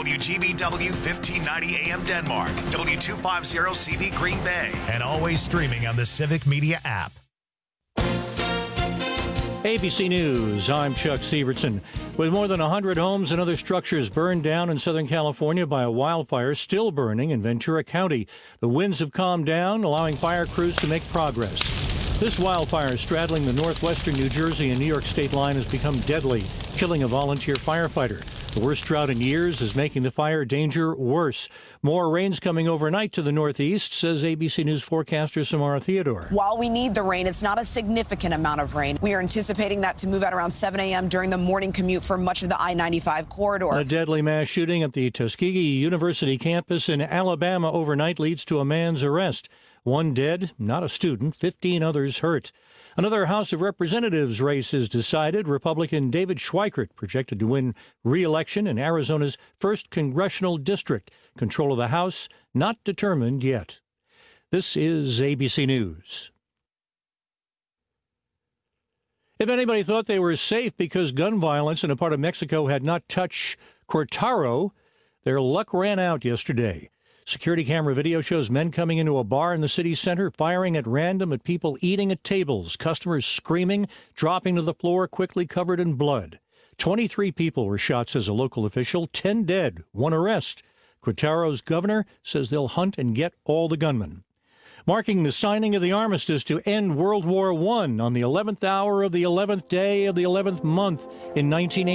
WGBW 1590 AM Denmark, W250CV Green Bay, and always streaming on the Civic Media app. ABC News, I'm Chuck Sievertson. With more than 100 homes and other structures burned down in Southern California by a wildfire still burning in Ventura County, the winds have calmed down, allowing fire crews to make progress. This wildfire straddling the northwestern New Jersey and New York state line has become deadly, killing a volunteer firefighter. The worst drought in years is making the fire danger worse. More rain's coming overnight to the northeast, says ABC News forecaster Samara Theodore. While we need the rain, it's not a significant amount of rain. We are anticipating that to move out around 7 a.m. during the morning commute for much of the I-95 corridor. A deadly mass shooting at the Tuskegee University campus in Alabama overnight leads to a man's arrest. One dead, not a student, 15 others hurt. Another House of Representatives race is decided. Republican David Schweikert projected to win re-election in Arizona's 1st Congressional District. Control of the House not determined yet. This is ABC News. If anybody thought they were safe because gun violence in a part of Mexico had not touched Querétaro, their luck ran out yesterday. Security camera video shows men coming into a bar in the city center, firing at random at people eating at tables, customers screaming, dropping to the floor, quickly covered in blood. 23 people were shot, says a local official, 10 dead, 1 arrest. Querétaro's governor says they'll hunt and get all the gunmen. Marking the signing of the armistice to end World War I on the 11th hour of the 11th day of the 11th month in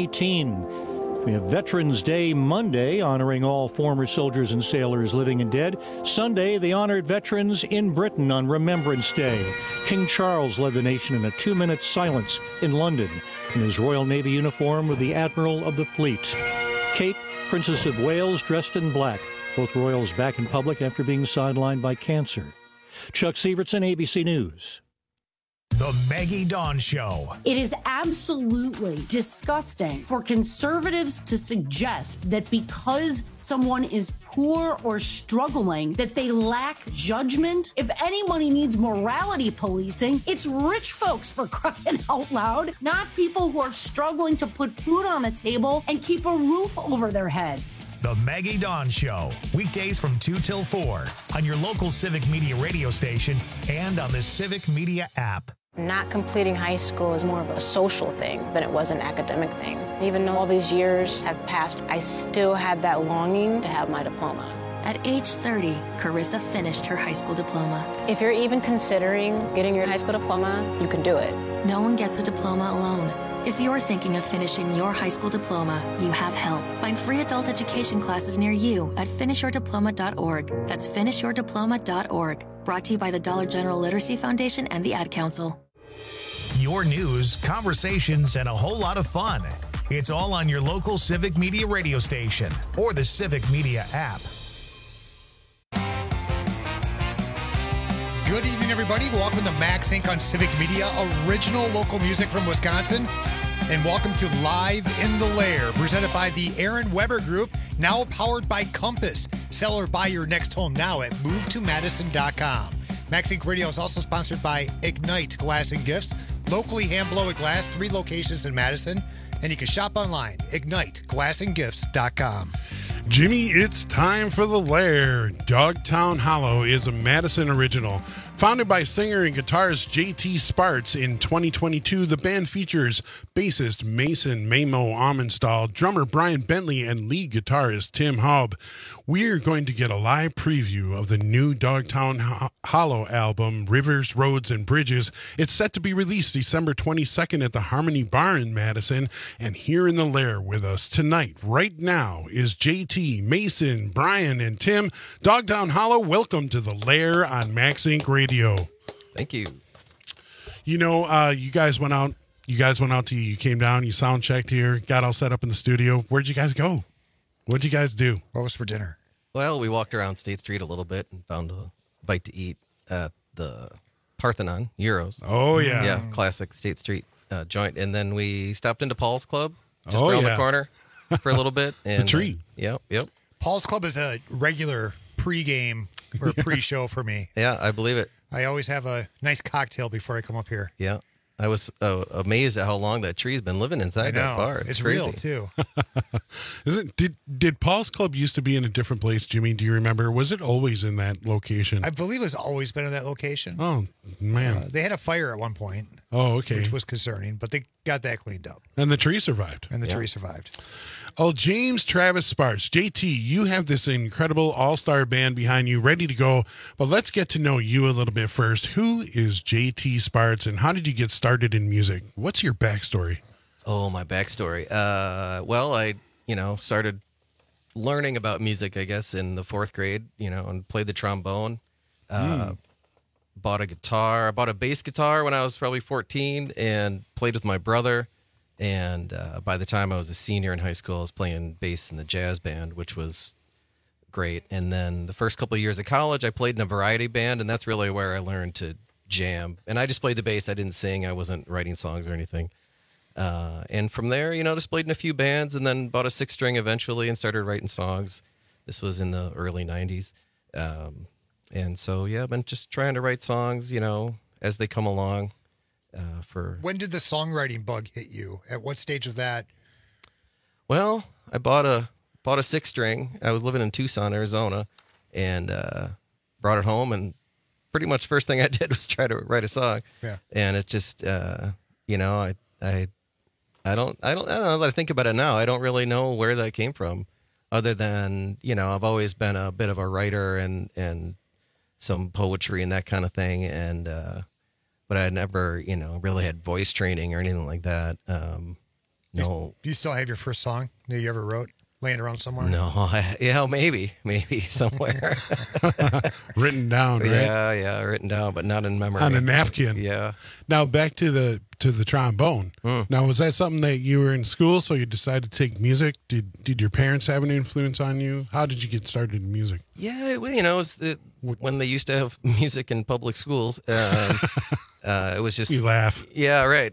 1918. We have Veterans Day Monday, honoring all former soldiers and sailors living and dead. Sunday, they honored veterans in Britain on Remembrance Day. King Charles led the nation in a 2-minute silence in London in his Royal Navy uniform with the Admiral of the Fleet. Kate, Princess of Wales, dressed in black. Both royals back in public after being sidelined by cancer. Chuck Sievertson, ABC News. The Maggie Dawn Show. It is absolutely disgusting for conservatives to suggest that because someone is poor or struggling, that they lack judgment. If anybody needs morality policing, it's rich folks, for crying out loud, not people who are struggling to put food on the table and keep a roof over their heads. The Maggie Dawn Show, weekdays from 2 till 4 on your local Civic Media radio station and on the Civic Media app. Not completing high school is more of a social thing than it was an academic thing. Even though all these years have passed, I still had that longing to have my diploma. At age 30, Carissa finished her high school diploma. If you're even considering getting your high school diploma, you can do it. No one gets a diploma alone. If you're thinking of finishing your high school diploma, you have help. Find free adult education classes near you at finishyourdiploma.org. That's finishyourdiploma.org. Brought to you by the Dollar General Literacy Foundation and the Ad Council. Your news, conversations, and a whole lot of fun. It's all on your local Civic Media radio station or the Civic Media app. Good evening, everybody. Welcome to Max Inc. on Civic Media, original local music from Wisconsin. And welcome to Live in the Lair, presented by the Aaron Weber Group, now powered by Compass. Sell or buy your next home now at movetomadison.com. Max Inc. Radio is also sponsored by Ignite Glass and Gifts, locally hand-blown glass, 3 locations in Madison. And you can shop online, igniteglassandgifts.com. Jimmy, it's time for The Lair. Dogtown Hollow is a Madison original. Founded by singer and guitarist J.T. Sparts in 2022, the band features bassist Mason Mamo Armenstall, drummer Brian Bentley, and lead guitarist Tim Haub. We're going to get a live preview of the new Dogtown Hollow album, Rivers, Roads, and Bridges. It's set to be released December 22nd at the Harmony Bar in Madison. And here in The Lair with us tonight, right now, is J.T., Mason, Brian, and Tim. Dogtown Hollow, welcome to The Lair on Max Inc. Radio. Thank you. You know, you guys went out. You came down, you sound checked here, got all set up in the studio. Where'd you guys go? What'd you guys do? What was for dinner? Well, we walked around State Street a little bit and found a bite to eat at the Parthenon, Euros. Oh, yeah. Yeah, classic State Street joint. And then we stopped into Paul's Club just around the corner for a little bit. And, the treat. Yep. Paul's Club is a regular pregame or pre-show for me. Yeah, I believe it. I always have a nice cocktail before I come up here. Yeah. I was amazed at how long that tree's been living inside that bar. It's crazy. real too. Did Paul's Club used to be in a different place, Jimmy? Do you remember? Or was it always in that location? I believe it's always been in that location. Oh man, they had a fire at one point. Oh, okay, which was concerning, but they got that cleaned up. And the tree survived. Tree survived. Oh, James Travis Sparks. JT, you have this incredible all-star band behind you ready to go, but let's get to know you a little bit first. Who is JT Sparks, and how did you get started in music? What's your backstory? Oh, my backstory. Well, I, started learning about music, I guess, in the 4th grade, and played the trombone. Bought a guitar. I bought a bass guitar when I was probably 14 and played with my brother. And by the time I was a senior in high school, I was playing bass in the jazz band, which was great. And then the first couple of years of college, I played in a variety band, and that's really where I learned to jam. And I just played the bass. I didn't sing. I wasn't writing songs or anything. And from there, just played in a few bands, and then bought a 6-string eventually and started writing songs. This was in the early 90s. And so, yeah, I've been just trying to write songs, as they come along. When did the songwriting bug hit you? At what stage of that? Well, I bought a 6-string. I was living in Tucson, Arizona, and brought it home. And pretty much first thing I did was try to write a song. Yeah. And it just, I don't know that I think about it now. I don't really know where that came from, other than I've always been a bit of a writer and some poetry and that kind of thing, and but I never really had voice training or anything like that. No. Do you still have your first song that you ever wrote laying around somewhere? No, maybe somewhere. Written down, right? Yeah, written down, but not in memory. On a napkin. Yeah. Now back to the trombone. Now, was that something that you were in school, so you decided to take music? Did your parents have an influence on you? How did you get started in music? Yeah, it was when they used to have music in public schools. It was just... You laugh. Yeah, right.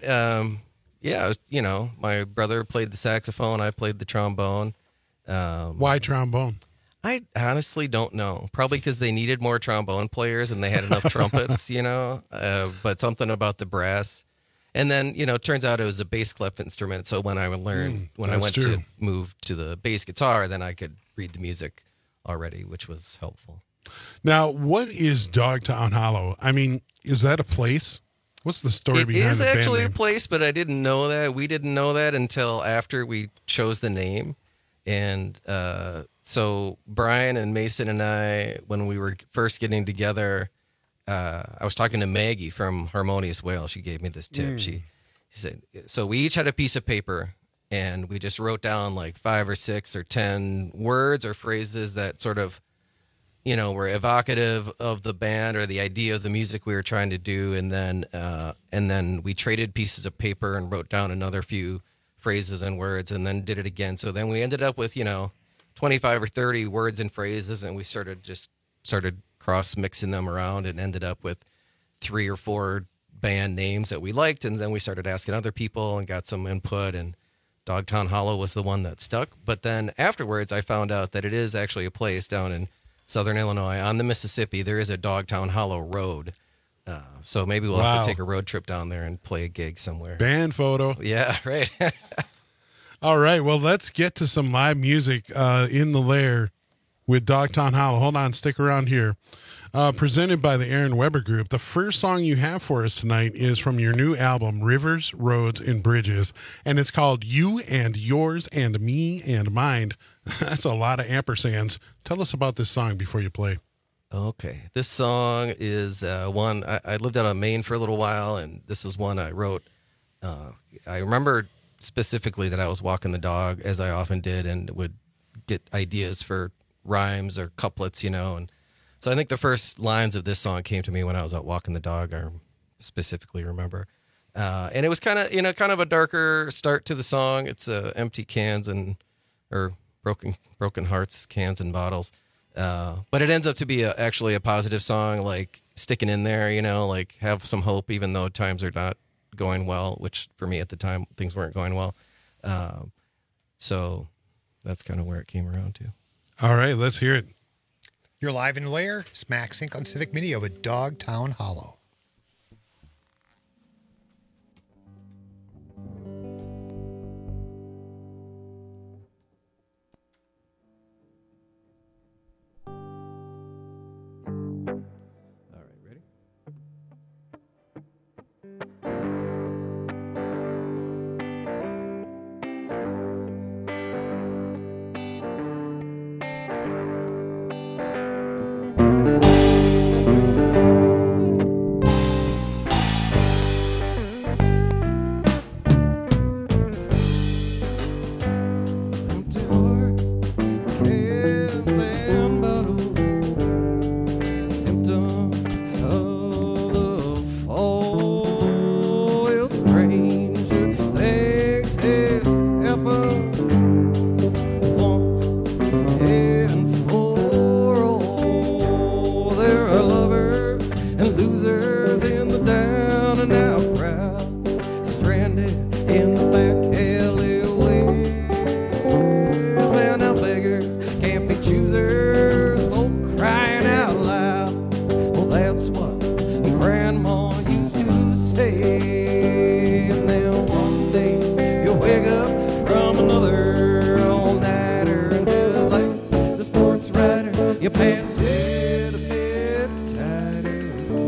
My brother played the saxophone. I played the trombone. Why trombone? I honestly don't know. Probably because they needed more trombone players and they had enough trumpets, but something about the brass. And then, it turns out it was a bass clef instrument. So when I learned, I went to move to the bass guitar, then I could read the music already, which was helpful. Now, what is Dogtown Hollow? I mean, is that a place? What's the story behind it? It is actually a place, but I didn't know that. We didn't know that until after we chose the name. And so Brian and Mason and I, when we were first getting together, I was talking to Maggie from Harmonious Whale. She gave me this tip. She said, so we each had a piece of paper, and we just wrote down like 5 or 6 or 10 words or phrases that sort of, were evocative of the band or the idea of the music we were trying to do. And then we traded pieces of paper and wrote down another few phrases and words, and then did it again. So then we ended up with, 25 or 30 words and phrases, and we started cross mixing them around and ended up with 3 or 4 band names that we liked. And then we started asking other people and got some input, and Dogtown Hollow was the one that stuck. But then afterwards, I found out that it is actually a place down in Southern Illinois on the Mississippi. There is a Dogtown Hollow Road. So maybe we'll have to take a road trip down there and play a gig somewhere. Band photo. Yeah, right. All right. Well, let's get to some live music in the lair with Dogtown Hollow. Hold on. Stick around here. Presented by the Aaron Weber Group. The first song you have for us tonight is from your new album, Rivers, Roads, and Bridges. And it's called You and Yours and Me and Mine. That's a lot of ampersands. Tell us about this song before you play. Okay. This song is one, I lived out on Maine for a little while, and this was one I wrote. I remember specifically that I was walking the dog, as I often did, and would get ideas for rhymes or couplets, and so I think the first lines of this song came to me when I was out walking the dog, I specifically remember. And it was kind of a darker start to the song. It's empty cans or broken hearts, cans and bottles. But it ends up to be actually a positive song, like sticking in there, like have some hope, even though times are not going well, which for me at the time, things weren't going well. So that's kind of where it came around to. All right, let's hear it. You're live in the lair, Smack Sync on Civic Media with Dogtown Hollow. your pants fit a bit tighter.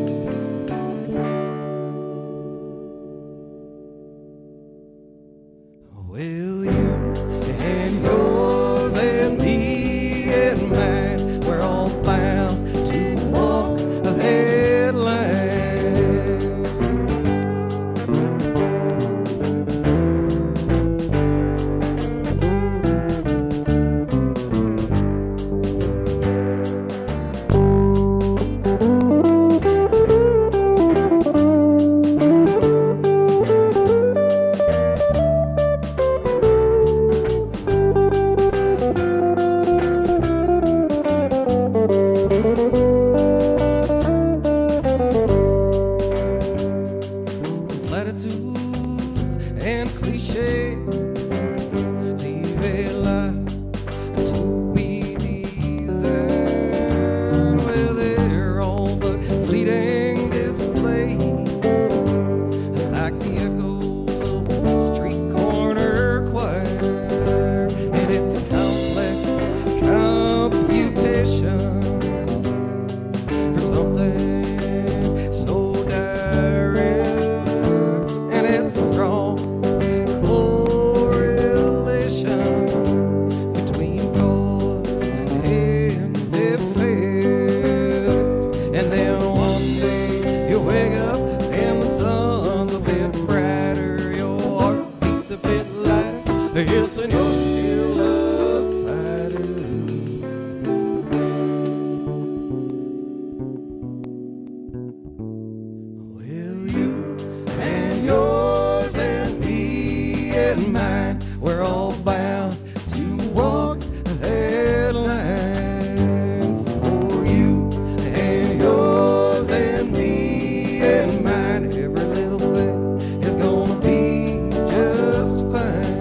Well, you and yours and me and mine, we're all bound to walk the headline. Platitudes and cliches leave a lot to be desired. Well, they're all but fleeting displays, like the echoes of a street corner choir. And it's a complex computation for something so direct, and it's a strong correlation between cause and effect. And then one day you wake up and the sun's a bit brighter, your heart beats a bit lighter, yes, and you're still a fighter. Well, you and yours and me and mine, we're all bound to walk the headline. For you and yours and me and mine, every little thing is gonna be just fine.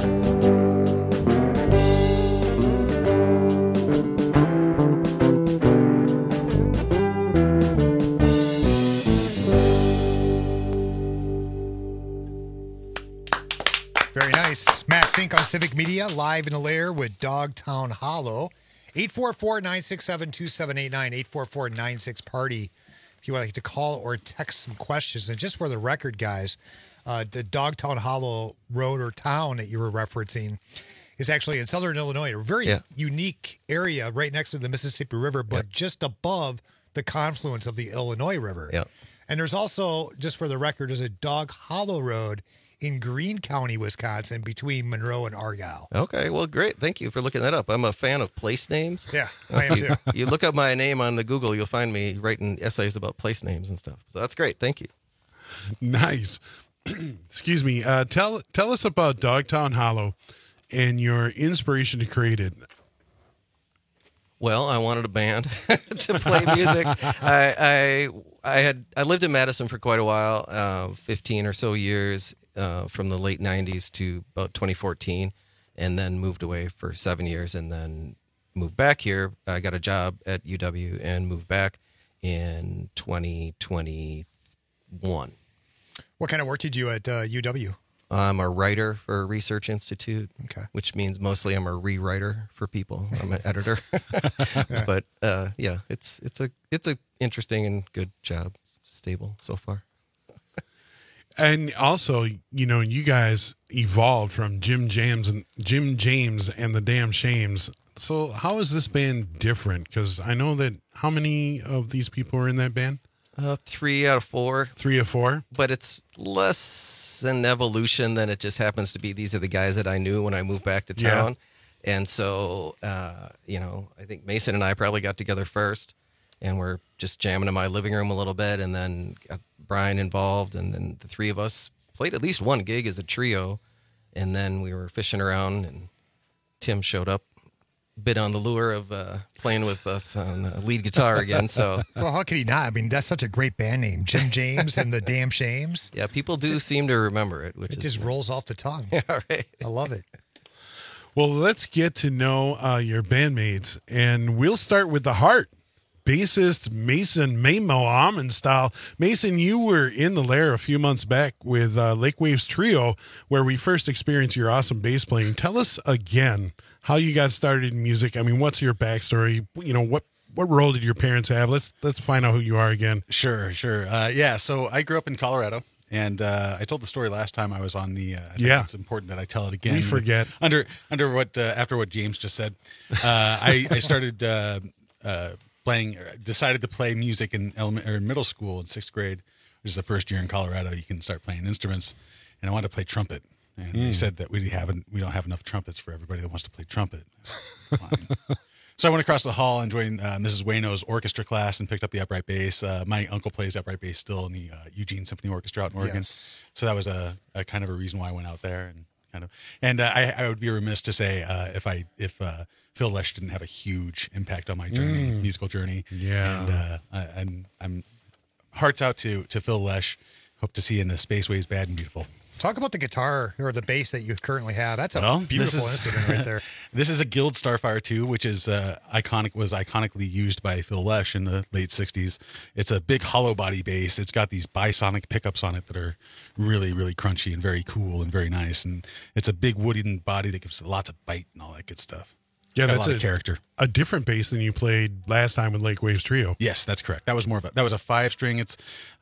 Very nice. Max Inc. on Civic Media, live in the lair with Dogtown Hollow. 844-967-2789, 844-96-PARTY. If you would like to call or text some questions. And just for the record, guys, the Dogtown Hollow road or town that you were referencing is actually in southern Illinois, a very unique area right next to the Mississippi River, but just above the confluence of the Illinois River. Yeah. And there's also, just for the record, there's a Dog Hollow Road in Greene County, Wisconsin, between Monroe and Argyle. Okay, well, great. Thank you for looking that up. I'm a fan of place names. Yeah, I am too. You look up my name on the Google, you'll find me writing essays about place names and stuff. So that's great. Thank you. Nice. Excuse me. Tell us about Dogtown Hollow and your inspiration to create it. Well, I wanted a band to play music. I lived in Madison for quite a while, 15 or so years, from the late 90s to about 2014, and then moved away for 7 years and then moved back here. I got a job at UW and moved back in 2021. What kind of work did you do at UW? I'm a writer for a research institute, okay, which means mostly I'm a rewriter for people. I'm an editor, but yeah, it's a interesting and good job, stable so far. And also, you know, you guys evolved from Jim James and the Damn Shames. So how is this band different? Because I know that how many of these people are in that band? 3 out of 4. 3 of 4. But it's less an evolution than it just happens to be. These are the guys that I knew when I moved back to town. Yeah. And so, you know, I think Mason and I probably got together first, and we're just jamming in my living room a little bit, and then got Brian involved, and then the three of us played at least one gig as a trio, and then we were fishing around, and Tim showed up, bit on the lure of playing with us on lead guitar again. So, well, how could he not? I mean, that's such a great band name, Jim James and the Damn Shames. Yeah, people do seem to remember it, which it just rolls off the tongue. Yeah, right. I love it. Well, let's get to know your bandmates, and we'll start with the heart. Bassist Mason Mamo Almond-style. Mason, you were in the lair a few months back with Lake Waves Trio, where we first experienced your awesome bass playing. Tell us again how you got started in music. I mean, what's your backstory? You know, what role did your parents have? Let's find out who you are again. Sure. Yeah, so I grew up in Colorado, and I told the story last time I was on the. I think it's important that I tell it again. We forget under what after what James just said. I started decided to play music in middle school in 6th grade, which is the first year in Colorado you can start playing instruments, and I wanted to play trumpet. And they said that we don't have enough trumpets for everybody that wants to play trumpet. So I went across the hall and joined Mrs. Wayno's orchestra class and picked up the upright bass. My uncle plays upright bass still in the Eugene Symphony Orchestra out in Oregon. Yes. So that was a kind of a reason why I went out there and I would be remiss to say if Phil Lesh didn't have a huge impact on my journey, musical journey. Yeah. And I'm hearts out to Phil Lesh. Hope to see you in the Spaceways Bad and Beautiful. Talk about the guitar or the bass that you currently have. That's a beautiful instrument right there. This is a Guild Starfire 2, which is iconically used by Phil Lesh in the late 60s. It's a big hollow body bass. It's got these bisonic pickups on it that are really, really crunchy and very cool and very nice. And it's a big wooden body that gives lots of bite and all that good stuff. Yeah, Got that's a lot of character. A different bass than you played last time with Lake Waves Trio. Yes, that's correct. That was a 5-string. It's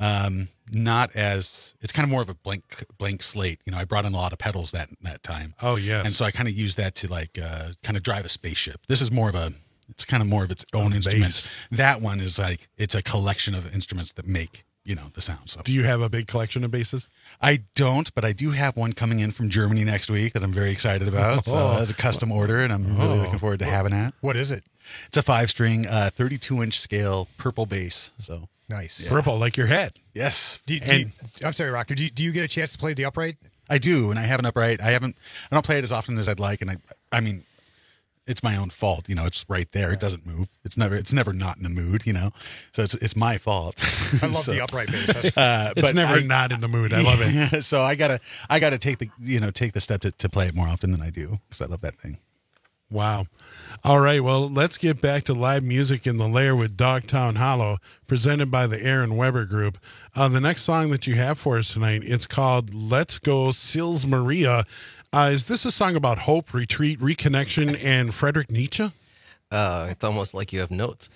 it's kind of more of a blank slate. You know, I brought in a lot of pedals that time. Oh yes. And so I kind of used that to kind of drive a spaceship. This is more of it's kind of more of its own instrument. Bass. That one is it's a collection of instruments that make, the sound. So. Do you have a big collection of basses? I don't, but I do have one coming in from Germany next week that I'm very excited about. So that's a custom order, and I'm really looking forward to having that. What is it? It's a 5-string, 32-inch scale purple bass. So nice. Yeah. Purple, like your head. Yes. I'm sorry, Rocker. Do you get a chance to play the upright? I do, and I have an upright. I don't play it as often as I'd like, and I mean, it's my own fault. It's right there. It doesn't move. It's never not in the mood. So it's my fault. I love the upright bass. It's never not in the mood. I love it. So I gotta take the step to play it more often than I do because I love that thing. Wow. All right. Well, let's get back to live music in the Lair with Dogtown Hollow, presented by the Aaron Weber Group. The next song that you have for us tonight, it's called "Let's Go Sils Maria." Is this a song about hope, retreat, reconnection, and Friedrich Nietzsche? It's almost like you have notes.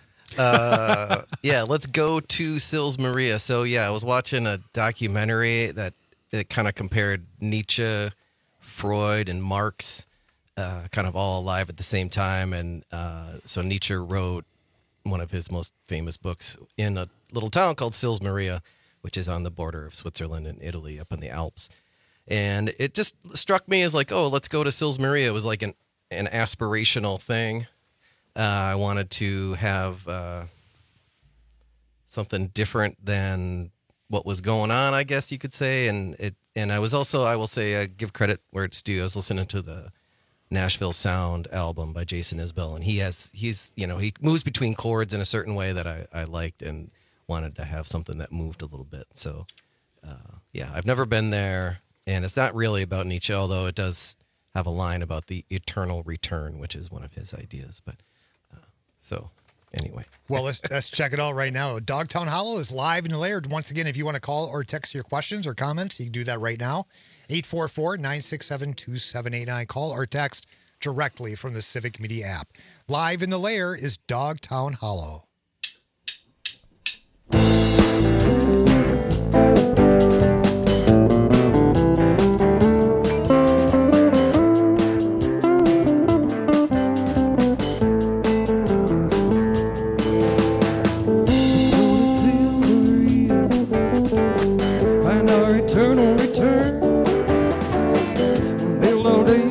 Yeah, let's go to Sils Maria. So, I was watching a documentary that it kind of compared Nietzsche, Freud, and Marx kind of all alive at the same time. And so Nietzsche wrote one of his most famous books in a little town called Sils Maria, which is on the border of Switzerland and Italy up in the Alps. And it just struck me as let's go to Sils Maria. It was like an aspirational thing. I wanted to have something different than what was going on, I guess you could say. And I was also, I will say, give credit where it's due. I was listening to the Nashville Sound album by Jason Isbell, and he moves between chords in a certain way that I liked and wanted to have something that moved a little bit. So, I've never been there. And it's not really about Nietzsche, although it does have a line about the eternal return, which is one of his ideas. But so anyway. Well, let's check it out right now. Dogtown Hollow is live in the Lair. Once again, if you want to call or text your questions or comments, you can do that right now. 844-967-2789. Call or text directly from the Civic Media app. Live in the Lair is Dogtown Hollow.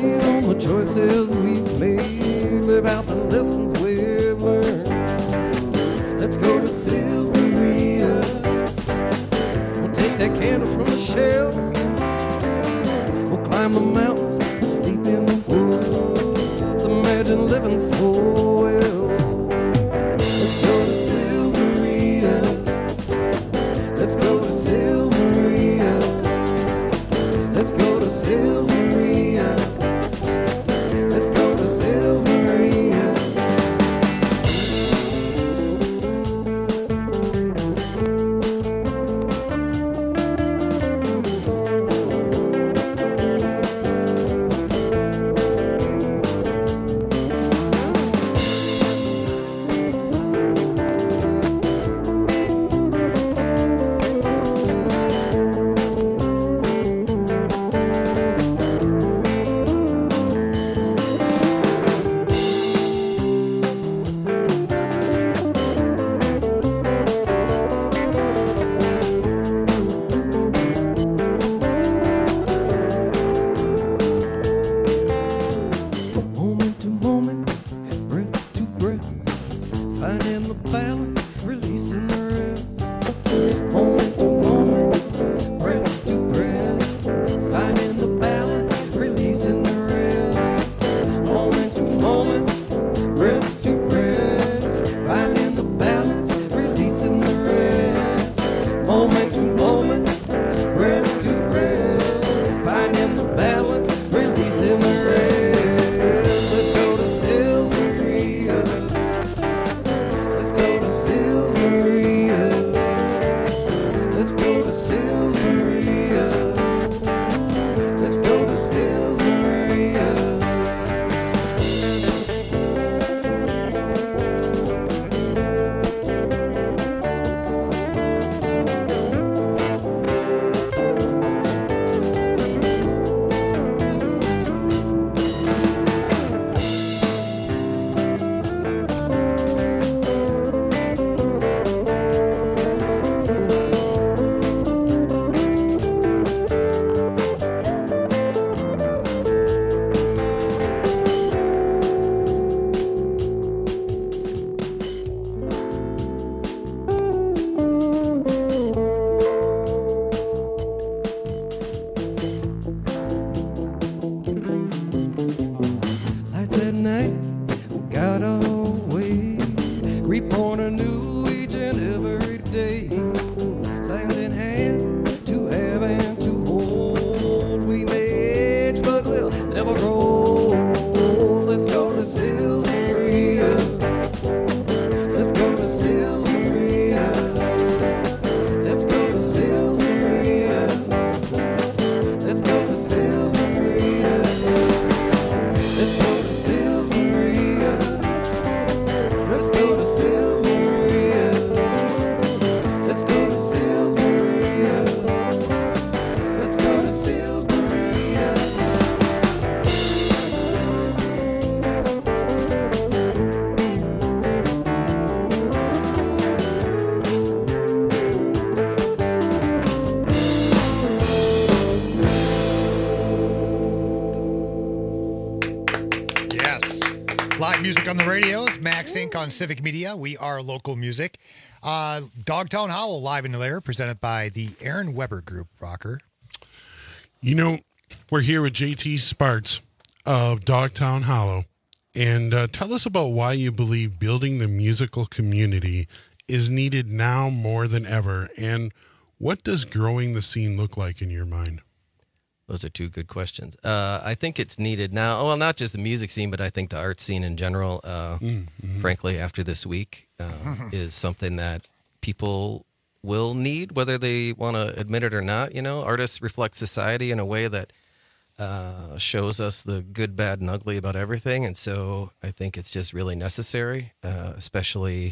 Choices we've made, live out the lessons we've learned. finding the balance, releasing the rest. Moment to moment, breath to breath, finding the balance, releasing the rest. Moment to moment, breath to breath, finding the balance, releasing the rest. Moment to moment, breath to breath, finding the balance, releasing the rest. Let's go to Sils Maria. Let's go to Sils Maria. Let's go to Sils Maria. Let's go to Sils Maria. Lights at night, we got away. Reborn anew each and every day. Hand in hand, to have and to hold. We may age, but we'll never grow old. Let's go to Sils Maria. Let's go to Sils Maria. Let's go to Sils Maria. Let's go to Sils Maria. Let's go to Sils Maria. Let's go to Sils Maria. Let's go to Sils Maria. Let's go to Sils Maria. Yes. Live music on the radios. Max Inc. on Civic Media. We are local music. Dogtown Hollow live in the lair, presented by the Aaron Weber Group. Rocker. You know, we're here with JT Sparts of Dogtown Hollow. And tell us about why you believe building the musical community is needed now more than ever. And what does growing the scene look like in your mind? Those are two good questions. I think it's needed now. Well, not just the music scene, but I think the art scene in general, frankly, after this week, is something that people will need, whether they want to admit it or not. You know, artists reflect society in a way that shows us the good, bad, and ugly about everything. And so I think it's just really necessary, especially...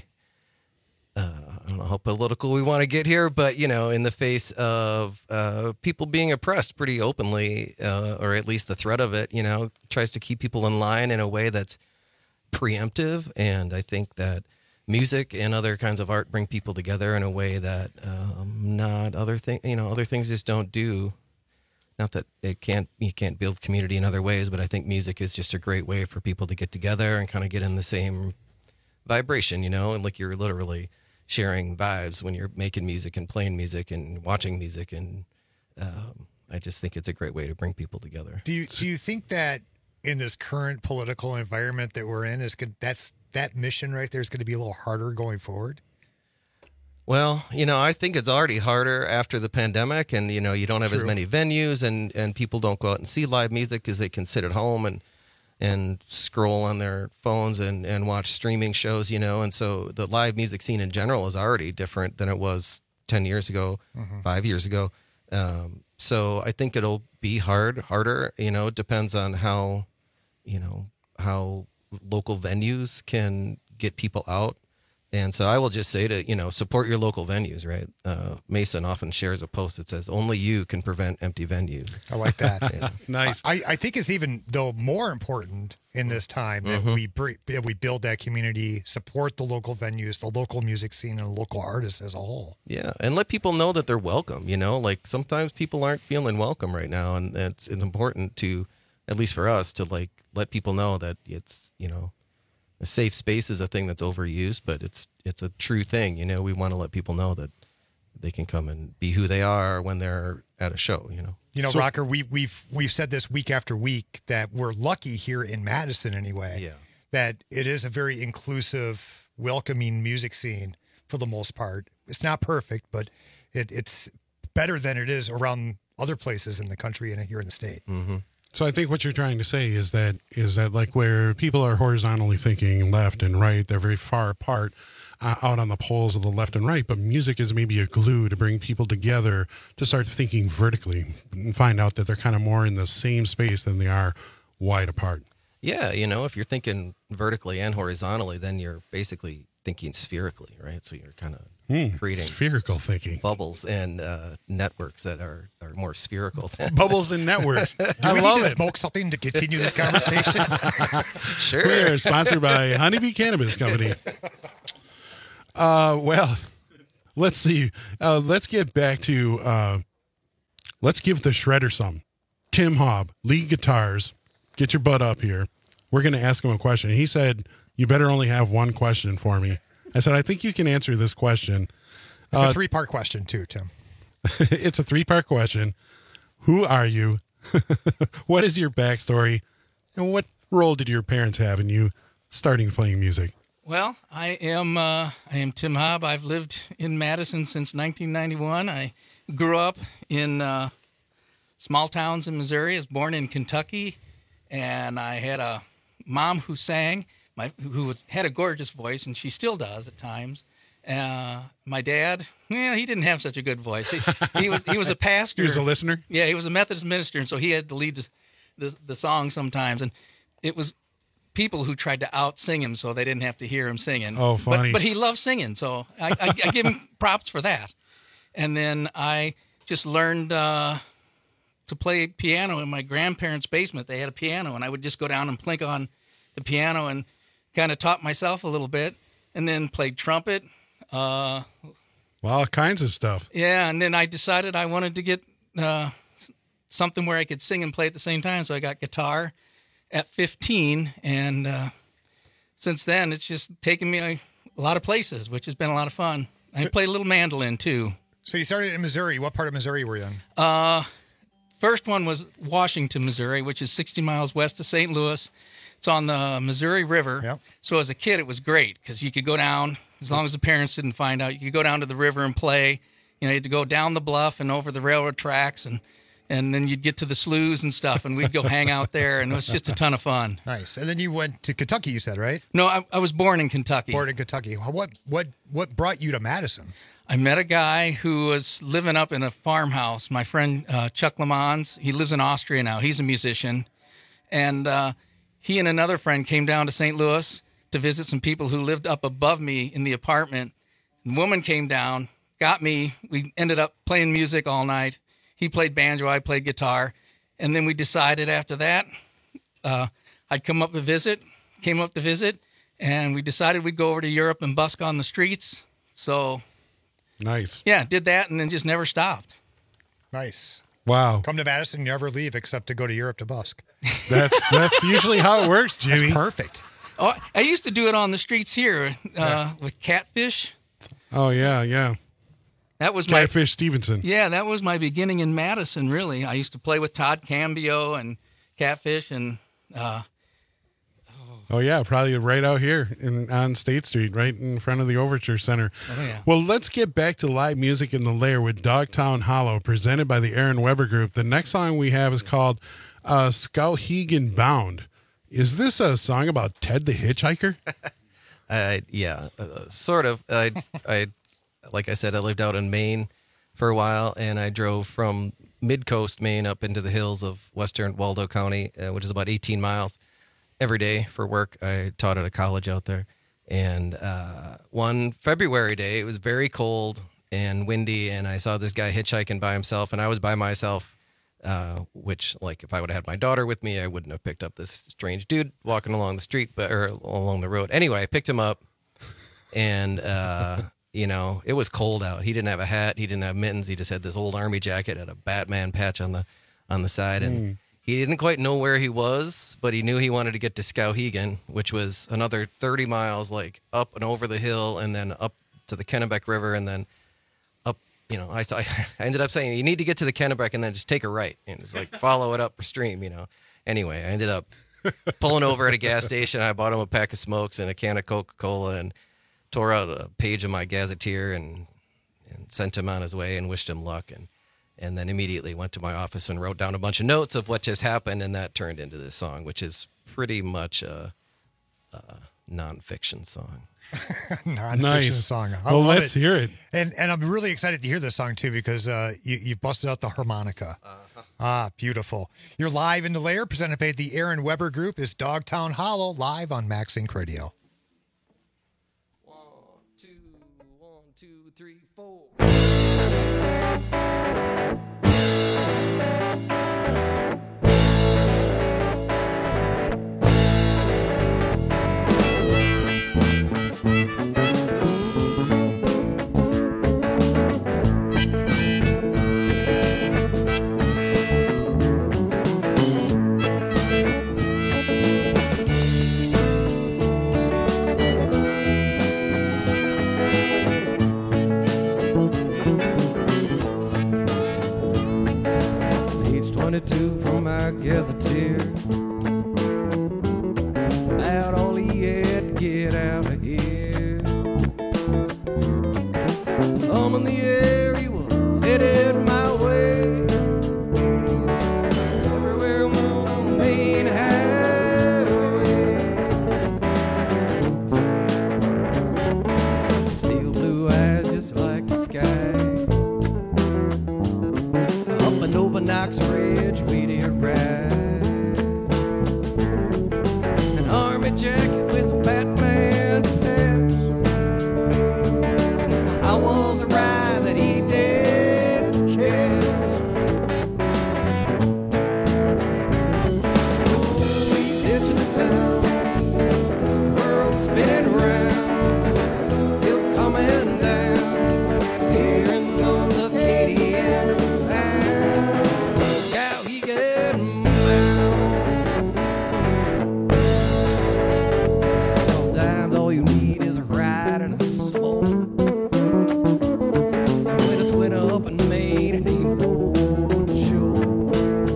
I don't know how political we want to get here, but, you know, in the face of people being oppressed pretty openly, or at least the threat of it, you know, tries to keep people in line in a way that's preemptive. And I think that music and other kinds of art bring people together in a way that other things just don't do. Not that you can't build community in other ways, but I think music is just a great way for people to get together and kind of get in the same vibration, you know, and like you're literally sharing vibes when you're making music and playing music and watching music. And I just think it's a great way to bring people together. Do you think that in this current political environment that we're in, that mission right there is going to be a little harder going forward? Well, you know, I think it's already harder after the pandemic, and, you know, you don't have as many venues, and people don't go out and see live music because they can sit at home and scroll on their phones and watch streaming shows, you know. And so the live music scene in general is already different than it was 10 years ago, 5 years ago. So I think it'll be harder, you know. It depends on how local venues can get people out. And so I will just say to, you know, support your local venues, right? Mason often shares a post that says, only you can prevent empty venues. I like that. Yeah. Nice. I think it's even, though, more important in this time that we build that community, support the local venues, the local music scene, and local artists as a whole. Yeah, and let people know that they're welcome, you know? Like, sometimes people aren't feeling welcome right now, and it's important to, at least for us, to, like, let people know that it's, you know, a safe space is a thing that's overused, but it's a true thing. You know, we want to let people know that they can come and be who they are when they're at a show, you know. You know, so, Rocker, we've said this week after week that we're lucky here in Madison anyway, that it is a very inclusive, welcoming music scene for the most part. It's not perfect, but it's better than it is around other places in the country and here in the state. Mm-hmm. So I think what you're trying to say is that like where people are horizontally thinking left and right, they're very far apart out on the poles of the left and right, but music is maybe a glue to bring people together to start thinking vertically and find out that they're kind of more in the same space than they are wide apart. Yeah, you know, if you're thinking vertically and horizontally, then you're basically thinking spherically, right? So you're kind of creating spherical thinking bubbles and networks that are more spherical. Bubbles and networks. Do we need to smoke something to continue this conversation? Sure. We are sponsored by Honeybee Cannabis Company. Well, let's see. Let's get back to, let's give the shredder some. Tim Hobb, lead guitars. Get your butt up here. We're going to ask him a question. He said, you better only have one question for me. I said, I think you can answer this question. It's a 3-part question too, Tim. It's a 3-part question. Who are you? What is your backstory? And what role did your parents have in you starting playing music? Well, I am Tim Hobb. I've lived in Madison since 1991. I grew up in small towns in Missouri. I was born in Kentucky, and I had a mom who sang, who had a gorgeous voice, and she still does at times. My dad, he didn't have such a good voice. He was a pastor. He was a listener? Yeah, he was a Methodist minister, and so he had to lead the song sometimes. And it was people who tried to out-sing him so they didn't have to hear him singing. Oh, funny. But he loved singing, so I give him props for that. And then I just learned to play piano in my grandparents' basement. They had a piano, and I would just go down and plink on the piano and kind of taught myself a little bit, and then played trumpet. Well, all kinds of stuff. Yeah, and then I decided I wanted to get something where I could sing and play at the same time, so I got guitar at 15, and since then it's just taken me a lot of places, which has been a lot of fun. I played a little mandolin too. So you started in Missouri. What part of Missouri were you in? First one was Washington, Missouri, which is 60 miles west of St. Louis. It's on the Missouri River. Yep. So as a kid, it was great because you could go down, as long as the parents didn't find out, you could go down to the river and play. You know, you had to go down the bluff and over the railroad tracks, and then you'd get to the sloughs and stuff, and we'd go hang out there, and it was just a ton of fun. Nice. And then you went to Kentucky, you said, right? No, I was born in Kentucky. Born in Kentucky. What brought you to Madison? I met a guy who was living up in a farmhouse. My friend Chuck Lamons, he lives in Austria now. He's a musician. And he and another friend came down to St. Louis to visit some people who lived up above me in the apartment. The woman came down, got me. We ended up playing music all night. He played banjo, I played guitar. And then we decided after that I'd came up to visit, and we decided we'd go over to Europe and busk on the streets. So... Nice. Yeah, did that and then just never stopped. Nice. Wow. Come to Madison, you never leave except to go to Europe to busk. That's usually how it works, Jimmy. That's perfect. Oh, I used to do it on the streets here with Catfish. Oh, yeah. That was Catfish Stevenson. Yeah, that was my beginning in Madison, really. I used to play with Todd Cambio and Catfish and... Oh, yeah, probably right out here on State Street, right in front of the Overture Center. Oh, yeah. Well, let's get back to live music in the Lair with Dogtown Hollow, presented by the Aaron Weber Group. The next song we have is called Skowhegan Bound. Is this a song about Ted the Hitchhiker? Yeah, sort of. I like I said, I lived out in Maine for a while, and I drove from mid-coast Maine up into the hills of western Waldo County, which is about 18 miles. Every day for work. I taught at a college out there. And one February day, it was very cold and windy, and I saw this guy hitchhiking by himself, and I was by myself, which, like, if I would have had my daughter with me, I wouldn't have picked up this strange dude walking along the street, or along the road. Anyway, I picked him up, and, it was cold out. He didn't have a hat. He didn't have mittens. He just had this old army jacket, had a Batman patch on the side, and He didn't quite know where he was, but he knew he wanted to get to Skowhegan, which was another 30 miles, like up and over the hill, and then up to the Kennebec River, and then up. You know, I ended up saying you need to get to the Kennebec and then just take a right, and it's like follow it upstream. You know. Anyway, I ended up pulling over at a gas station. I bought him a pack of smokes and a can of Coca-Cola, and tore out a page of my gazetteer and sent him on his way and wished him luck. And then immediately went to my office and wrote down a bunch of notes of what just happened, and that turned into this song, which is pretty much a nonfiction song. Nonfiction song. I well, love let's hear it. And I'm really excited to hear this song too, because you've busted out the harmonica. Beautiful. You're live in the Lair, presented by the Aaron Weber Group. Is Dogtown Hollow live on MaxSync Radio. 1, 2, 3, 4. Page 22 from my gazetteer. About all he had to get out of here. Thumb in the air, he was headed my way. Everywhere I'm on the main highway. Steel blue eyes just like the sky. Up and over Knox Ridge, we did ride. An army jacket with a Batman patch. I was a ride that he didn't catch. Oh, he's hitching to town. The world's spinning round. Still coming down. Hearing those Acadian sounds. Skowhegan bound. Sometimes all you need is a ride and a smoke. And when it's winter up in Maine, it ain't no joke.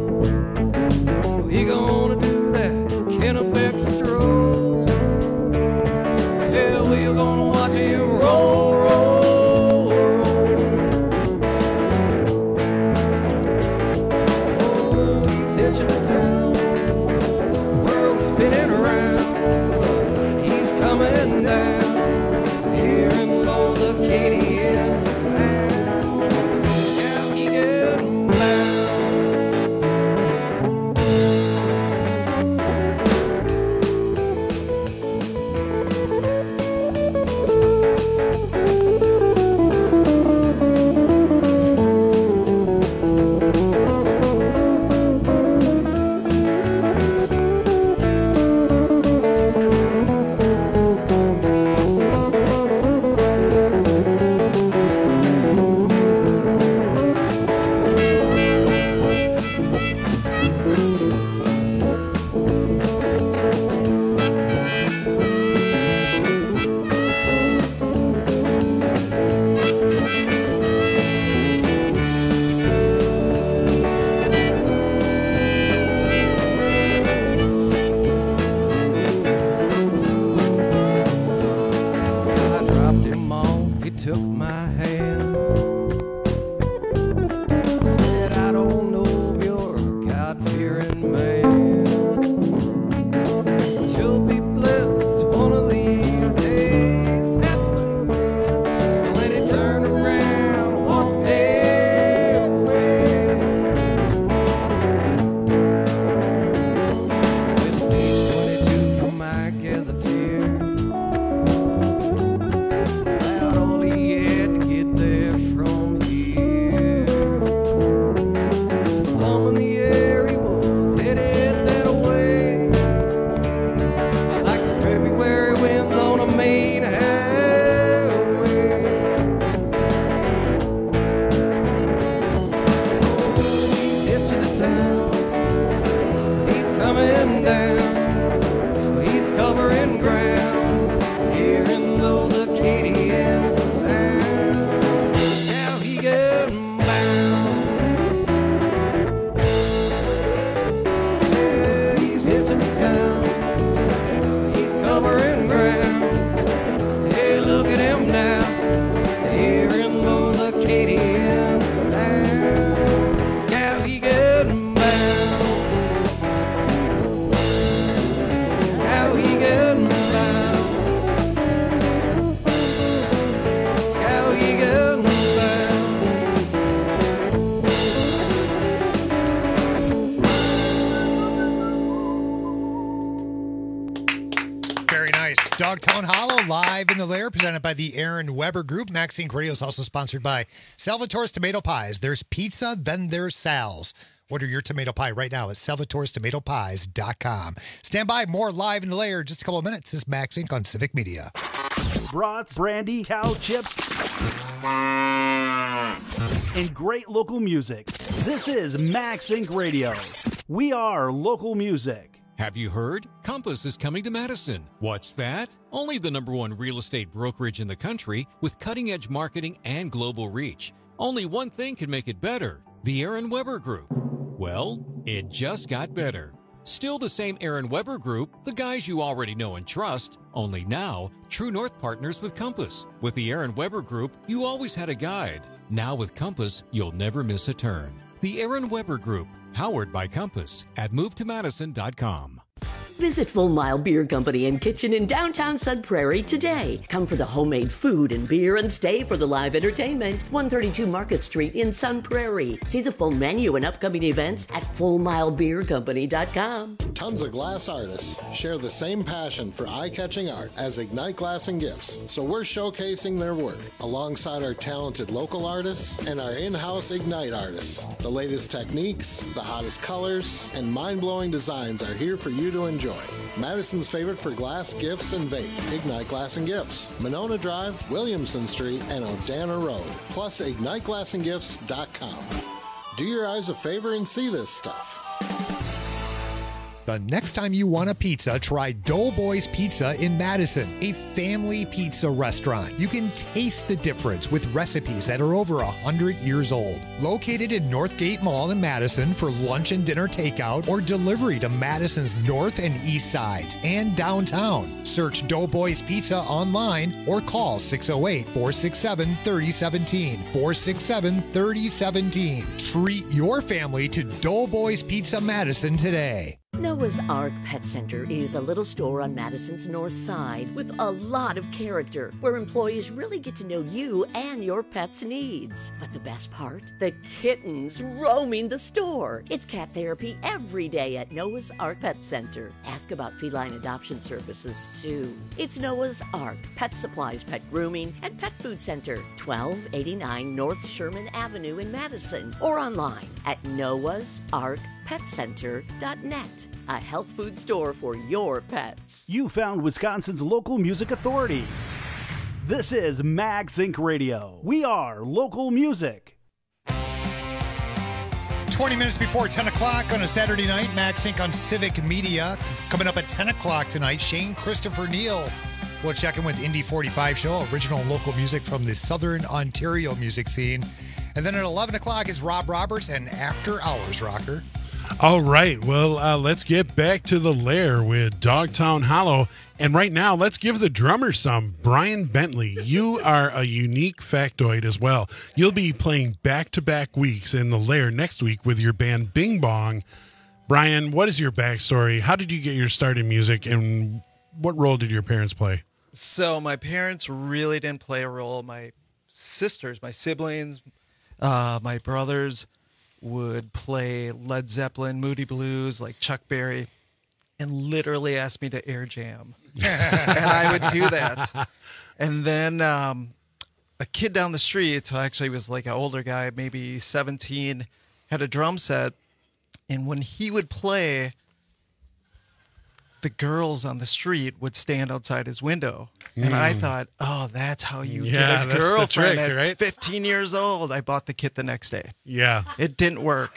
We gonna do that Kennebec stroll. Yeah, we're gonna watch him roll, roll, roll. He's hitching to town. World's spinning around. He's coming down. Hearing those Acadian sounds. Skowhegan bound. I dropped him off, he took my hand. Said, I don't know if you're a God-fearing man, but you'll be blessed one of these days. That's what he said. And when he turned around, walked away. With page 22 from my gazetteer. About all he had to get the Lair, presented by the Aaron Weber Group. Max Inc. Radio is also sponsored by Salvatore's Tomato Pies. There's pizza, then there's Sal's. Order your tomato pie right now at salvatorestomatopies.com. Stand by, more Live in the Lair in just a couple of minutes. This is Max Inc. on Civic Media. Brats, brandy, cow chips, and great local music. This is Max Inc. Radio. We are local music. Have you heard? Compass is coming to Madison. What's that? Only the #1 real estate brokerage in the country with cutting-edge marketing and global reach. Only one thing can make it better: the Aaron Weber Group. Well, it just got better. Still the same Aaron Weber Group, the guys you already know and trust, only now, True North partners with Compass. With the Aaron Weber Group, you always had a guide. Now with Compass, you'll never miss a turn. The Aaron Weber Group, powered by Compass at movetomadison.com. Visit Full Mile Beer Company and Kitchen in downtown Sun Prairie today. Come for the homemade food and beer and stay for the live entertainment. 132 Market Street in Sun Prairie. See the full menu and upcoming events at FullMileBeerCompany.com. Tons of glass artists share the same passion for eye-catching art as Ignite Glass and Gifts, so we're showcasing their work alongside our talented local artists and our in-house Ignite artists. The latest techniques, the hottest colors, and mind-blowing designs are here for you to enjoy. Madison's favorite for glass, gifts, and vape, Ignite Glass and Gifts. Monona Drive, Williamson Street, and Odana Road. Plus, IgniteGlassandGifts.com. Do your eyes a favor and see this stuff. The next time you want a pizza, try Doughboys Pizza in Madison, a family pizza restaurant. You can taste the difference with recipes that are over 100 years old. Located in Northgate Mall in Madison for lunch and dinner takeout or delivery to Madison's north and east sides and downtown. Search Doughboys Pizza online or call 608-467-3017. 467-3017. Treat your family to Doughboys Pizza Madison today. Noah's Ark Pet Center is a little store on Madison's north side with a lot of character, where employees really get to know you and your pet's needs. But the best part? The kittens roaming the store. It's cat therapy every day at Noah's Ark Pet Center. Ask about feline adoption services, too. It's Noah's Ark Pet Supplies, Pet Grooming, and Pet Food Center, 1289 North Sherman Avenue in Madison, or online at noahsarkpetcenter.net. A health food store for your pets. You found Wisconsin's local music authority. This is Max Inc. Radio. We are local music. 20 minutes before 10 o'clock on a Saturday night, Max Inc. on Civic Media. Coming up at 10 o'clock tonight, Shane Christopher Neal will check in with Indy 45 Show, original local music from the Southern Ontario music scene. And then at 11 o'clock is Rob Roberts and After Hours Rocker. All right. Well, let's get back to the Lair with Dogtown Hollow. And right now, let's give the drummer some. Brian Bentley, you are a unique factoid as well. You'll be playing back-to-back weeks in the Lair next week with your band Bing Bong. Brian, what is your backstory? How did you get your start in music, and what role did your parents play? So my parents really didn't play a role. My sisters, my siblings, my brothers would play Led Zeppelin, Moody Blues, like Chuck Berry, and literally ask me to air jam. And I would do that. And then a kid down the street, so actually he was like an older guy, maybe 17, had a drum set. And when he would play, the girls on the street would stand outside his window. And I thought, oh, that's how you get a girlfriend trick, at right? 15 years old. I bought the kit the next day. Yeah. It didn't work.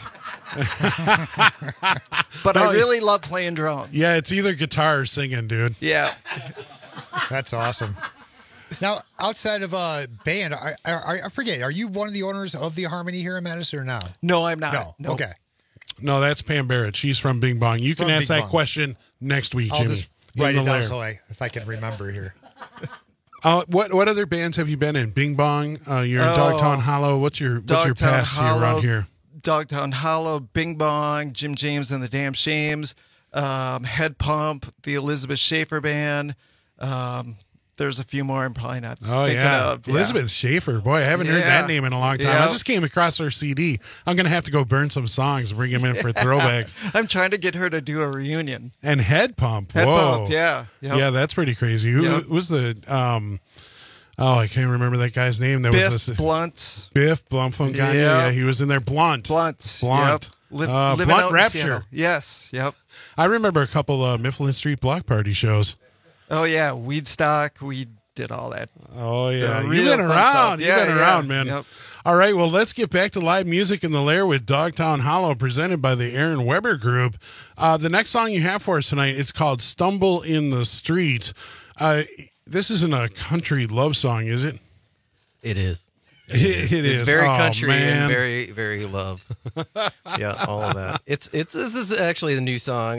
But I really love playing drums. Yeah, it's either guitar or singing, dude. Yeah. That's awesome. Now, outside of a band, I forget, are you one of the owners of the Harmony here in Madison or no? No, I'm not. No. Nope. Okay. No, that's Pam Barrett. She's from Bing Bong. You can ask that question next week, Jimmy. I'll just write it down so if I can remember here. What other bands have you been in? Bing Bong, you're in Dogtown Hollow. What's your past around here? Dogtown Hollow, Bing Bong, Jim James and the Damn Shames, Head Pump, the Elizabeth Schaefer Band, there's a few more I'm probably not Oh, thinking yeah. of. Elizabeth Schaefer. Boy, I haven't heard that name in a long time. I Yep. just came across her CD. I'm going to have to go burn some songs and bring them in for throwbacks. I'm trying to get her to do a reunion. And Head Pump. Head Whoa. Pump, yeah. Yep. Yeah, that's pretty crazy. Who was the... I can't remember that guy's name. There Biff was this Blunt. Biff Blunt from Kanye. Yeah, he was in there. Blunt. Blunt. Yep. Living Blunt out in Rapture. Seattle. Yes. Yep. I remember a couple Mifflin Street block party shows. Oh yeah, Weedstock. We did all that. Oh yeah, The you've real been fun around. stuff. You've Yeah, been yeah. around, man. Yep. All right, well, let's get back to live music in the Lair with Dogtown Hollow, presented by the Aaron Weber Group. The next song you have for us tonight is called "Stumble in the Street." This isn't a country love song, is it? It is. It is. It's very Oh, country man. and very, very love. Yeah, all of that. This is actually the new song.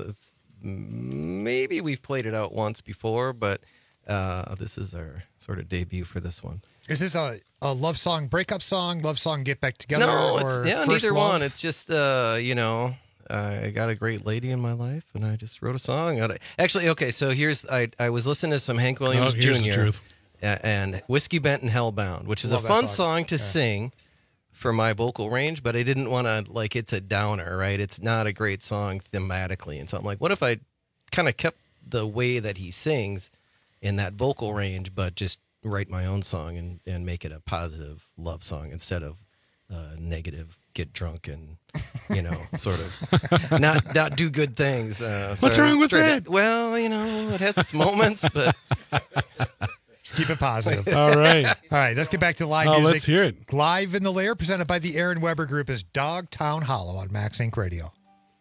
Maybe we've played it out once before, but this is our sort of debut for this one. Is this a love song, breakup song, love song, get back together? No, or it's first neither love? one. It's just I got a great lady in my life, and I just wrote a song. Actually, okay, so I was listening to some Hank Williams here's the Jr. truth. And Whiskey Bent and Hellbound, which is Love a that fun song. song to sing for my vocal range, but I didn't want to, it's a downer, right? It's not a great song thematically. And so I'm like, what if I kind of kept the way that he sings in that vocal range, but just write my own song and make it a positive love song instead of negative, get drunk and, sort of not do good things. What's wrong with that? Well, it has its moments, but... Just keep it positive. All right. All right, let's get back to live music. Let's hear it. Live in the Lair, presented by the Aaron Weber Group, is Dogtown Hollow on Max Inc. Radio.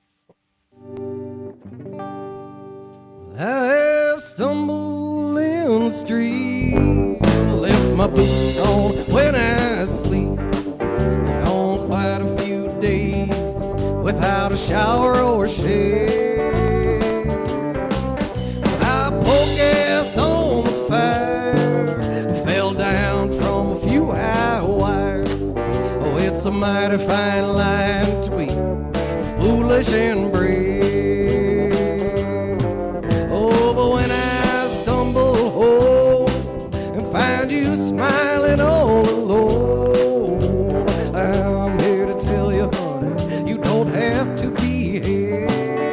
I have stumbled in the street, left my boots on when I sleep. Gone quite a few days without a shower or shave. I poke gas on the fire, fell down from a few high wires. Oh, it's a mighty fine line between foolish and brave. Oh, but when I stumble home and find you smiling all alone, I'm here to tell you, honey, you don't have to be here.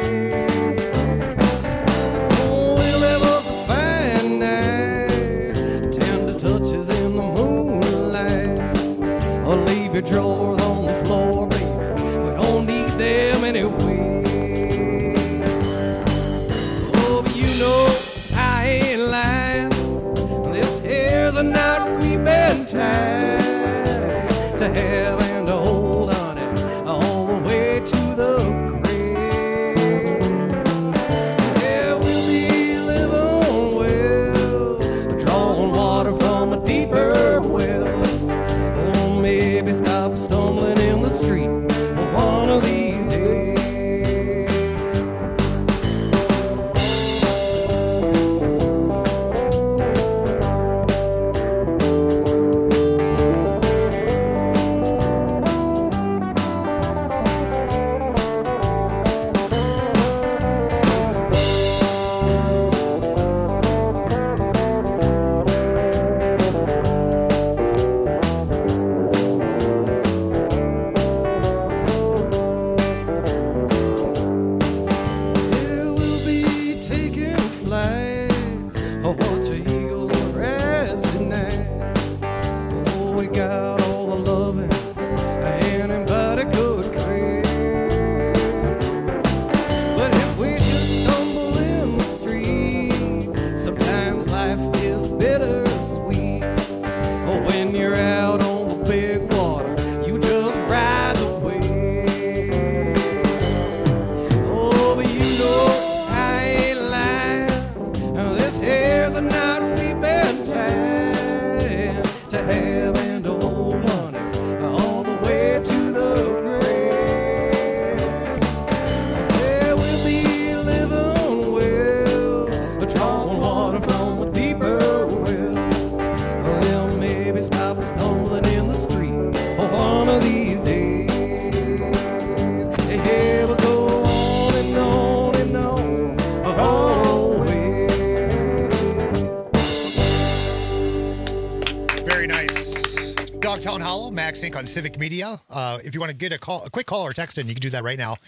Oh, well, it was a fine night, tender touches in the moonlight. Oh, leave your drawers on the floor, baby, we don't need them anyway. Oh, but you know I ain't lying. This here's a knot we've been tied to have and to hold on it all the way to the grave. Yeah, we'll be living well, drawing water from a deeper well. Oh, maybe stop stumbling in the street one of these days. Very nice. Dogtown Hollow, Max Inc. on Civic Media. If you want to get a quick call or text in, you can do that right now.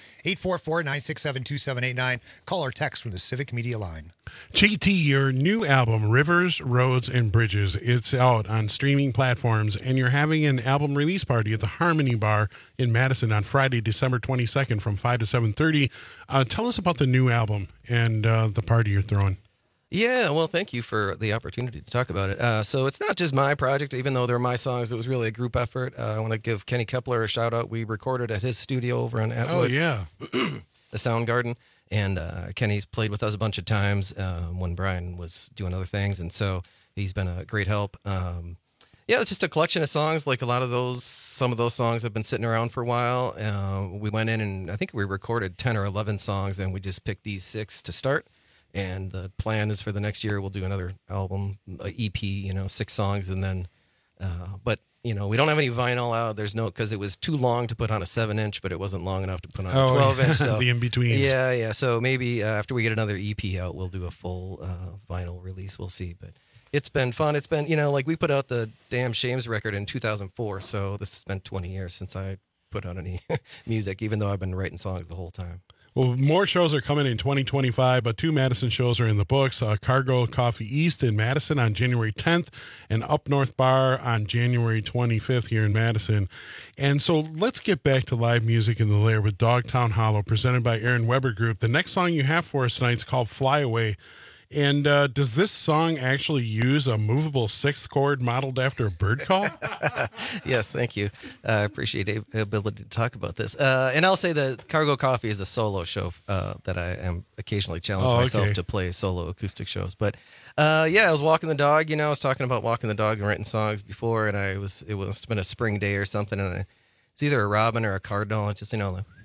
844-967-2789. Call or text from the Civic Media line. JT, your new album, Rivers, Roads, and Bridges, it's out on streaming platforms, and you're having an album release party at the Harmony Bar in Madison on Friday, December 22nd from 5 to 7:30. Tell us about the new album and the party you're throwing. Yeah, well, thank you for the opportunity to talk about it. So it's not just my project, even though they're my songs. It was really a group effort. I want to give Kenny Kepler a shout out. We recorded at his studio over in Atwood. Oh, yeah. The Soundgarden. And Kenny's played with us a bunch of times when Brian was doing other things. And so he's been a great help. Yeah, it's just a collection of songs. Like some of those songs have been sitting around for a while. We went in and I think we recorded 10 or 11 songs, and we just picked these 6 to start. And the plan is for the next year, we'll do another album, EP, 6 songs. And then, but, we don't have any vinyl out. Because it was too long to put on a 7-inch, but it wasn't long enough to put on a 12-inch. So, the in-betweens. Yeah. So maybe after we get another EP out, we'll do a full vinyl release. We'll see. But it's been fun. It's been, we put out the Damn Shames record in 2004. So this has been 20 years since I put out any music, even though I've been writing songs the whole time. Well, more shows are coming in 2025, but 2 Madison shows are in the books. Cargo Coffee East in Madison on January 10th and Up North Bar on January 25th here in Madison. And so let's get back to live music in the Lair with Dogtown Hollow, presented by Aaron Weber Group. The next song you have for us tonight is called Fly Away. And does this song actually use a movable 6th chord modeled after a bird call? Yes, thank you. I appreciate the ability to talk about this. And I'll say that Cargo Coffee is a solo show that I am occasionally challenge myself to play solo acoustic shows. But I was walking the dog. I was talking about walking the dog and writing songs before, and it must have been a spring day or something, and it's either a robin or a cardinal. It's just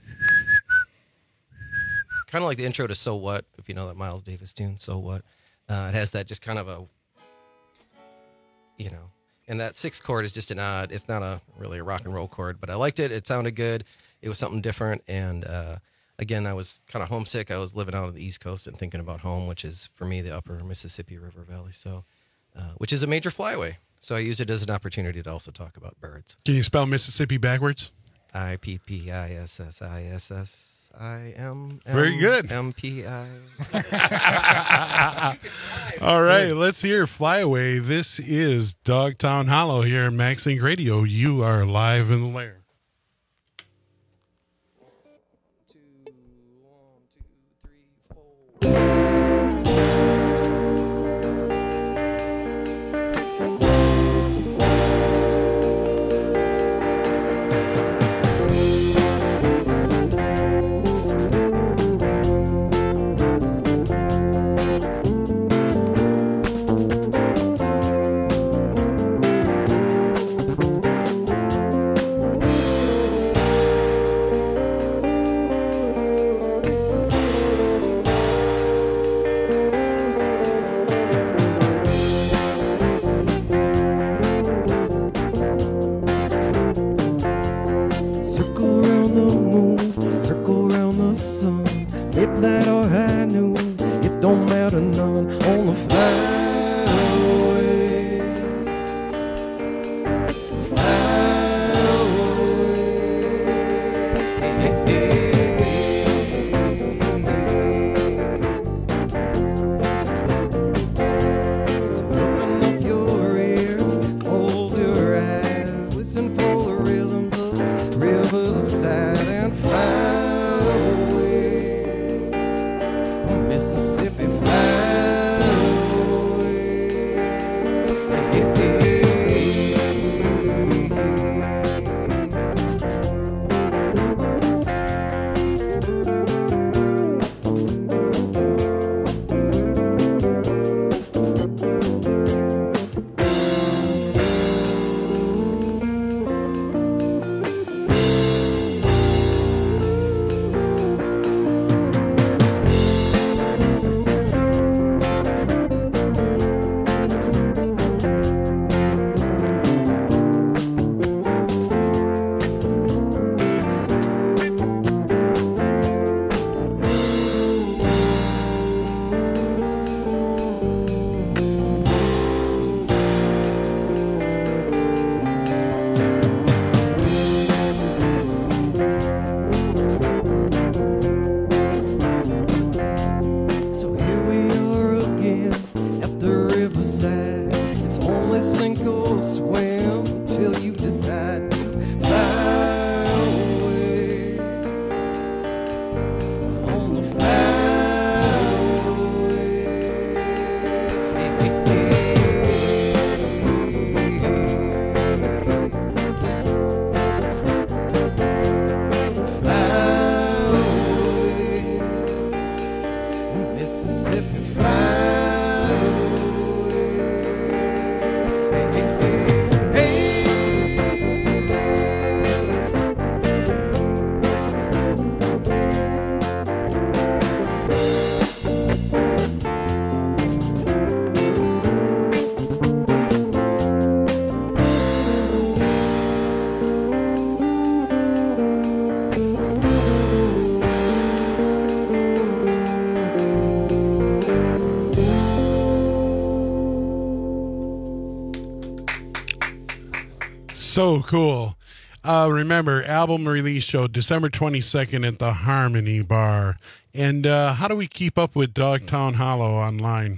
kind of like the intro to So What, if you know that Miles Davis tune, So What. It has that just kind of a, and that 6th chord is just an odd, it's not really a rock and roll chord, but I liked it. It sounded good. It was something different. And again, I was kind of homesick. I was living out on the East Coast and thinking about home, which is for me, the upper Mississippi River Valley. So, which is a major flyway. So I used it as an opportunity to also talk about birds. Can you spell Mississippi backwards? IPPISSISS. Very good. MPI. All right, let's hear Fly Away. This is Dogtown Hollow here at Max Inc. Radio. You are live in the Lair. till you decide to fly away. On the So cool. Remember, album release show December 22nd at the Harmony Bar. And how do we keep up with Dogtown Hollow online?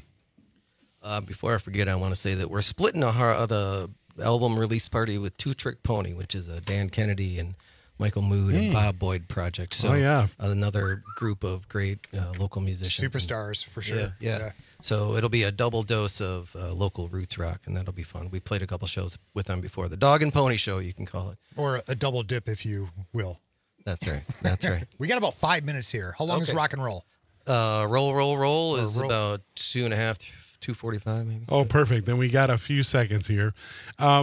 Before I forget, I want to say that we're splitting the album release party with Two Trick Pony, which is a Dan Kennedy and Michael Mood and Bob Boyd project. So another group of great local musicians. Superstars, for sure. Yeah. So it'll be a double dose of local roots rock, and that'll be fun. We played a couple shows with them before. The Dog and Pony Show, you can call it. Or a double dip, if you will. That's right. That's right. We got about 5 minutes here. How long is rock and roll? Roll is about 2.5, 2:45 maybe. Oh, perfect. Then we got a few seconds here. How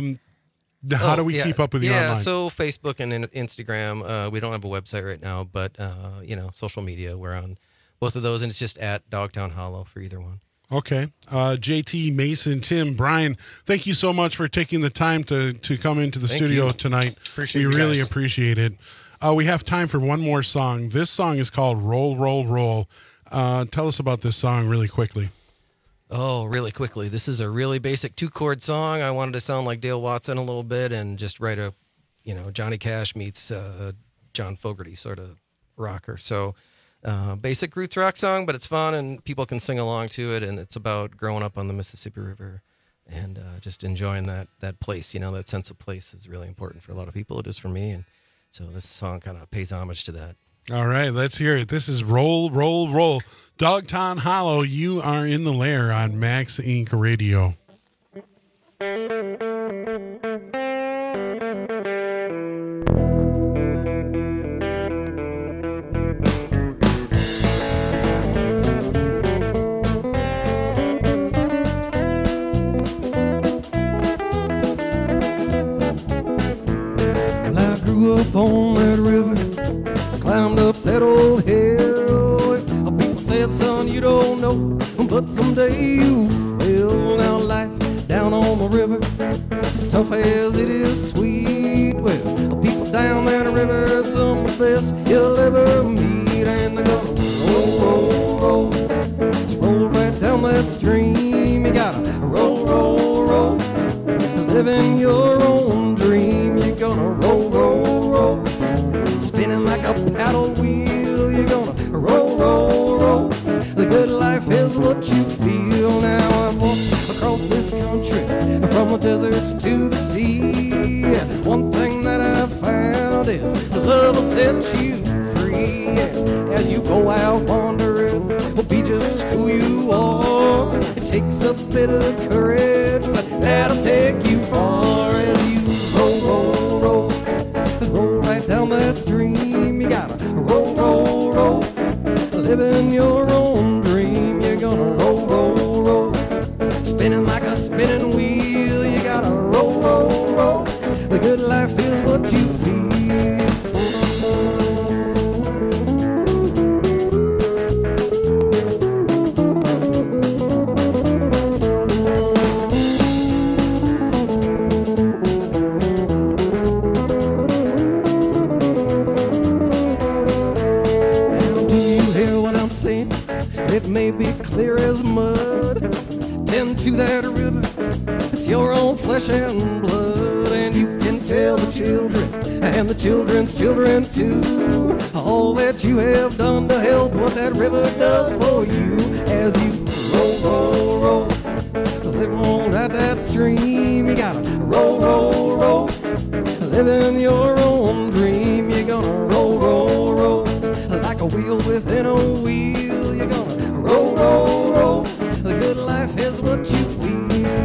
do we keep up with you online? Yeah, so Facebook and Instagram. We don't have a website right now, but social media. We're on both of those, and it's just at Dogtown Hollow for either one. Okay. JT, Mason, Tim, Brian, thank you so much for taking the time to come into the studio tonight. Appreciate we you really guys. appreciate it. We have time for one more song. This song is called Roll, Roll, Roll. Tell us about this song really quickly. Oh, really quickly. This is a really basic 2-chord song. I wanted to sound like Dale Watson a little bit and just write a, Johnny Cash meets John Fogerty sort of rocker. So basic roots rock song, but it's fun and people can sing along to it. And it's about growing up on the Mississippi River and just enjoying that place. That sense of place is really important for a lot of people. It is for me. And so this song kind of pays homage to that. All right, let's hear it. This is Roll, Roll, Roll. Dogtown Hollow, you are in the lair on Max Inc. Radio. Well, I grew up on that river, climbed up that old hill. People said, son, you don't know, but someday you will. Now life down on the river, as tough as it is sweet. Well, people down that river are some of the best you'll ever meet. And they're gonna roll, roll, roll, just roll right down that stream. You gotta roll, roll, roll, living your own dream. You're gonna roll, roll, roll, spinning like a paddle wheel. You're gonna roll, roll, roll, the good life is what you feel. Now I've walked across this country, from the deserts to the sea. One thing that I've found is the love will set you free. As you go out wandering, be just who you are. It takes a bit of courage, but that'll take you far. As you roll, roll, roll, roll right down that stream. You gotta roll, roll, roll, living your own dream. You're gonna roll, roll, roll, spinning like a spinning wheel. You gotta roll, roll, roll, the good life is what you feel. It may be clear as mud. Tend to that river, it's your own flesh and blood. And you can tell the children and the children's children too, all that you have done to help what that river does for you. As you roll, roll, roll, live on right that stream. You gotta roll, roll, roll, living your own dream. You're gonna roll, roll, roll like a wheel within a wheel. You're gonna roll, roll, roll. The good life is what you feel.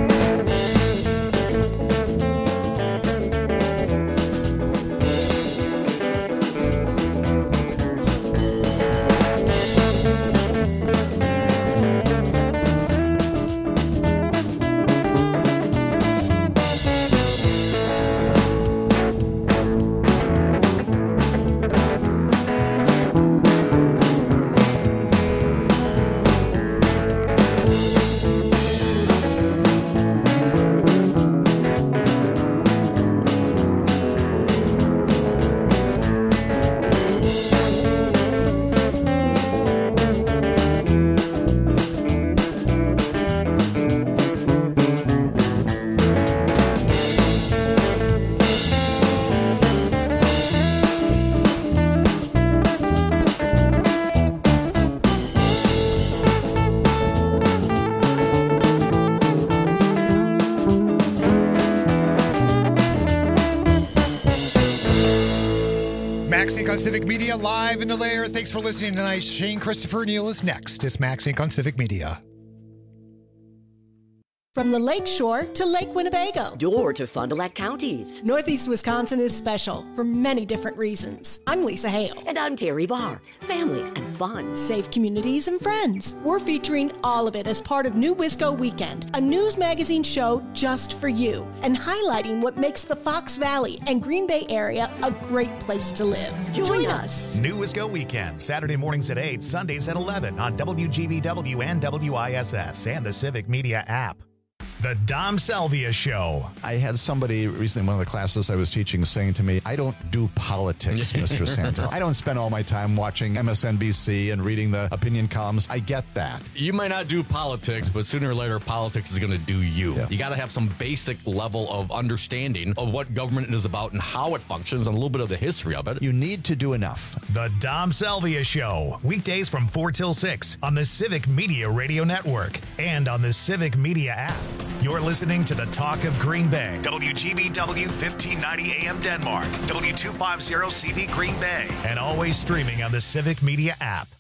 Max Inc. on Civic Media, live in the lair. Thanks for listening tonight. Shane Christopher Neal is next. It's Max Inc. on Civic Media. From the Lake Shore to Lake Winnebago. Door to Fond du Lac counties. Northeast Wisconsin is special for many different reasons. I'm Lisa Hale. And I'm Terry Barr. Family and fun. Safe communities and friends. We're featuring all of it as part of New Wisco Weekend, a news magazine show just for you, and highlighting what makes the Fox Valley and Green Bay area a great place to live. Join us. New Wisco Weekend, Saturday mornings at 8, Sundays at 11 on WGBW and WISS and the Civic Media app. The Dom Salvia Show. I had somebody recently in one of the classes I was teaching saying to me, I don't do politics, Mr. Santa. I don't spend all my time watching MSNBC and reading the opinion columns. I get that. You might not do politics, but sooner or later, politics is going to do you. Yeah. You got to have some basic level of understanding of what government is about and how it functions and a little bit of the history of it. You need to do enough. The Dom Salvia Show. Weekdays from 4 till 6 on the Civic Media Radio Network and on the Civic Media app. You're listening to the Talk of Green Bay. WGBW 1590 AM Denmark. W250 CD Green Bay. And always streaming on the Civic Media app.